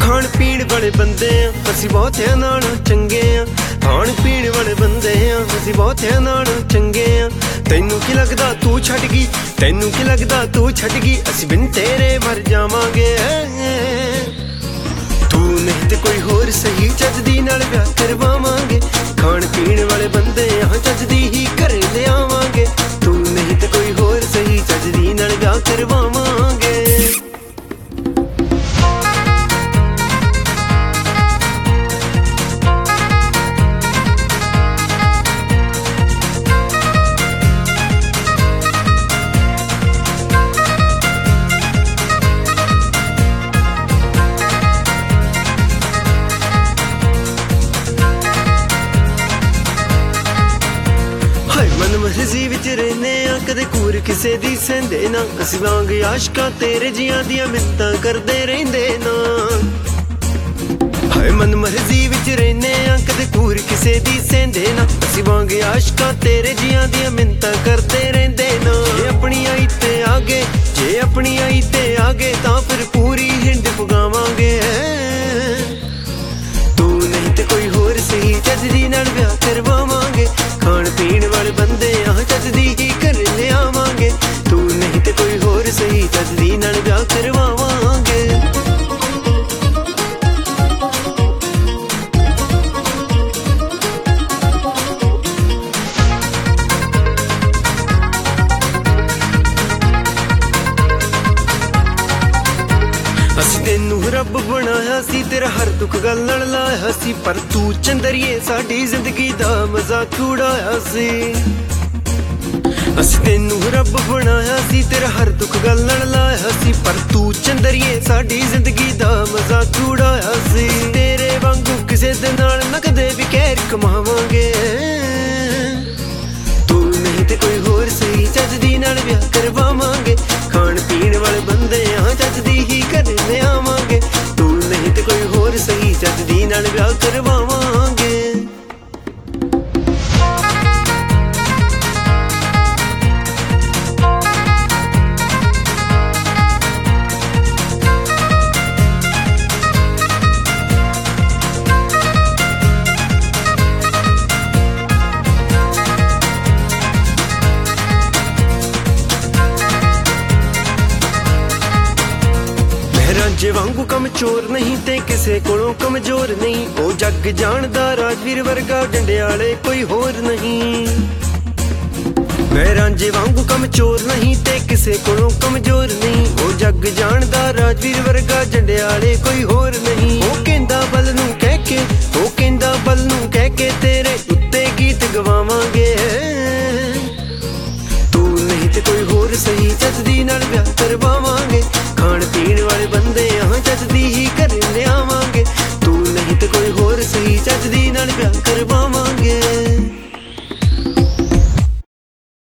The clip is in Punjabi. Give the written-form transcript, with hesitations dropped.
ਖਾਣ ਪੀਣ ਵਾਲੇ ਬੰਦੇ ਆ ਅਸੀਂ ਬਹੁਤਿਆਂ ਨਾਲੋਂ ਚੰਗੇ ਆ। ਖਾਣ ਪੀਣ ਵਾਲੇ ਬੰਦੇ ਆ ਅਸੀਂ ਬਹੁਤਿਆਂ ਨਾਲੋਂ ਚੰਗੇ ਆ। ਤੈਨੂੰ ਕੀ ਲੱਗਦਾ ਤੂੰ ਛੱਡ ਗਈ, ਤੈਨੂੰ ਕੀ ਲੱਗਦਾ ਤੂੰ ਛੱਡ ਗਈ, ਅਸੀਂ ਬਿਨ ਤੇਰੇ ਮਰ ਜਾਵਾਂਗੇ। ਤੂੰ ਨਹੀਂ ਤੇ ਕੋਈ ਹੋਰ ਸਹੀ ਚੱਜ ਦੀ ਨਾਲ ਵਿਆਹ ਕਰਵਾਵਾਂਗੇ। ਖਾਣ ਪੀਣ ਵਾਲੇ ਬੰਦੇ ਆ ਚੱਜ ਦੀ ਹੀ ਘਰੇ ਲਿਆਵਾਂਗੇ। ਤੂੰ ਨਹੀਂ ਤੇ ਕੋਈ ਹੋਰ ਸਹੀ ਚੱਜ ਦੀ ਨਾਲ ਵਿਆਹ ਕਰਵਾਵਾਂਗੇ। ਮਰਜ਼ੀ ਵਿੱਚ ਰਹਿੰਦੇ ਆ ਕਦੇ ਕੂਰ ਕਿਸੇ ਦੀ ਸਹਿੰਦੇ ਨਾ। ਅਸੀਂ ਵਾਂਗ ਆਸ਼ਕਾਂ ਤੇਰੇ ਜੀਆਂ ਦੀਆਂ ਮਿੰਨਤਾਂ ਕਰਦੇ ਰਹਿੰਦੇ ਨਾ। ਹਾਏ ਮਨ ਮਰਜ਼ੀ ਵਿੱਚ ਰਹਿੰਦੇ ਆ ਕਦੇ ਕੂਰ ਕਿਸੇ ਦੀ ਸਹਿੰਦੇ ਨਾ। ਅਸੀਂ ਵਾਂਗ ਆਸ਼ਕਾਂ ਤੇਰੇ ਜੀਆਂ ਦੀਆਂ ਮਿੰਨਤਾਂ ਕਰਦੇ ਰਹਿੰਦੇ ਨਾ। ਜੇ ਆਪਣੀ ਆਈ ਤੇ ਆ ਗਏ, ਜੇ ਆਪਣੀ ਆਈ ਤੇ ਆ ਗਏ ਤਾਂ ਫਿਰ ਪੂਰੀ ਹਿੰਡ ਪੁਗਾਵਾਂਗੇ। ਤੂੰ ਨਹੀਂ ਤੇ ਕੋਈ ਹੋਰ ਸਹੀ ਚੱਜ ਦੀ ਨਾਲ ਵਿਆਹ ਕਰਵਾਵਾਂਗੇ। ਖਾਣ ਪੀਣ ਵਾਲੇ ਬੰਦੇ ਆ ਚੱਜ ਦੀ ਹੀ ਘਰ ਲਿਆਵਾਂਗੇ। ਤੂੰ ਨਹੀਂ ਤੇ ਕੋਈ ਹੋਰ ਸਹੀ ਚੱਜ ਦੀ ਨਾਲ ਵਿਆਹ ਕਰਵਾਵਾਂਗੇ। ਅਸੀਂ ਤੈਨੂੰ ਰੱਬ ਬਣਾਇਆ ਸੀ, ਤੇਰਾ ਹਰ ਦੁੱਖ ਗੱਲ ਨਾਲ ਲਾਇਆ ਸੀ, ਪਰ ਤੂੰ ਚੰਦਰੀਏ ਸਾਡੀ ਜ਼ਿੰਦਗੀ ਦਾ ਮਜ਼ਾਕ ਉਡਾਇਆ ਸੀ। ਅਸੀਂ ਤੈਨੂੰ ਰੱਬ ਬਣਾਇਆ ਸੀ, ਤੇਰਾ ਹਰ ਦੁੱਖ ਗੱਲ ਨਾਲ ਲਾਇਆ ਸੀ, ਪਰ ਤੂੰ ਚੰਦਰੀਏ ਸਾਡੀ ਜ਼ਿੰਦਗੀ ਦਾ ਮਜ਼ਾਕ ਉਡਾਇਆ ਸੀ। ਤੇਰੇ ਵਾਂਗੂ ਕਿਸੇ ਦੇ ਨਾਲ ਨਾ ਕਦੇ ਵੀ ਕਹਿਰ ਕਮਾਵਾਂਗੇ। ਤੂੰ ਨਹੀਂ ਤੇ ਕੋਈ ਹੋਰ ਸਹੀ ਚੱਜ ਦੀ ਨਾਲ ਵਿਆਹ ਕਰਵਾਵਾਂਗੇ। ਖਾਣ ਪੀਣ ਵਾਲੇ ਬੰਦੇ ਆ ਚੱਜ ਦੀ ਹੀ ਘਰ ਲਿਆਵਾਂਗੇ। ਤੂੰ ਨਹੀਂ ਤੇ ਕੋਈ ਹੋਰ ਸਹੀ ਚੱਜ ਦੀ ਨਾਲ ਵਿਆਹ ਕਰਵਾਵਾਂਗੇ। ਰਾਂਝੇ ਵਾਂਗੂ ਕਮਜ਼ੋਰ ਨਹੀਂ ਤੇ ਕਿਸੇ ਕੋਲੋਂ ਕਮਜ਼ੋਰ ਨਹੀਂ। ਉਹ ਜੱਗ ਜਾਣਦਾ ਰਾਜਵੀਰ ਵਰਗਾ ਜੰਡਿਆਲੇ ਕੋਈ ਹੋਰ ਨਹੀਂ। ਮੈਂ ਰਾਂਝੇ ਵਾਂਗੂ ਕਮਜ਼ੋਰ ਨਹੀਂ ਤੇ ਕਿਸੇ ਕੋਲੋਂ ਕਮਜ਼ੋਰ ਨਹੀਂ। ਉਹ ਜੱਗ ਜਾਣਦਾ ਰਾਜਵੀਰ ਵਰਗਾ ਜੰਡਿਆਲੇ ਕੋਈ ਹੋਰ ਨਹੀਂ। ਉਹ ਕਹਿੰਦਾ ਬਲ ਨੂੰ ਕਹਿ ਕੇ, ਉਹ ਕਹਿੰਦਾ ਬਲ ਨੂੰ ਕਹਿ ਕੇ ਤੇਰੇ ਉੱਤੇ ਗੀਤ ਗਵਾਵਾਂਗੇ। ਤੂੰ ਨਹੀਂ ਤੇ ਕੋਈ ਹੋਰ ਸਹੀ ਚੱਜ ਦੀ ਨਾਲ ਵਿਆਹ ਕਰਵਾਵਾਂਗੇ। ਖਾਣ ਪੀਣ ਵਾਲੇ ਬੰਦੇ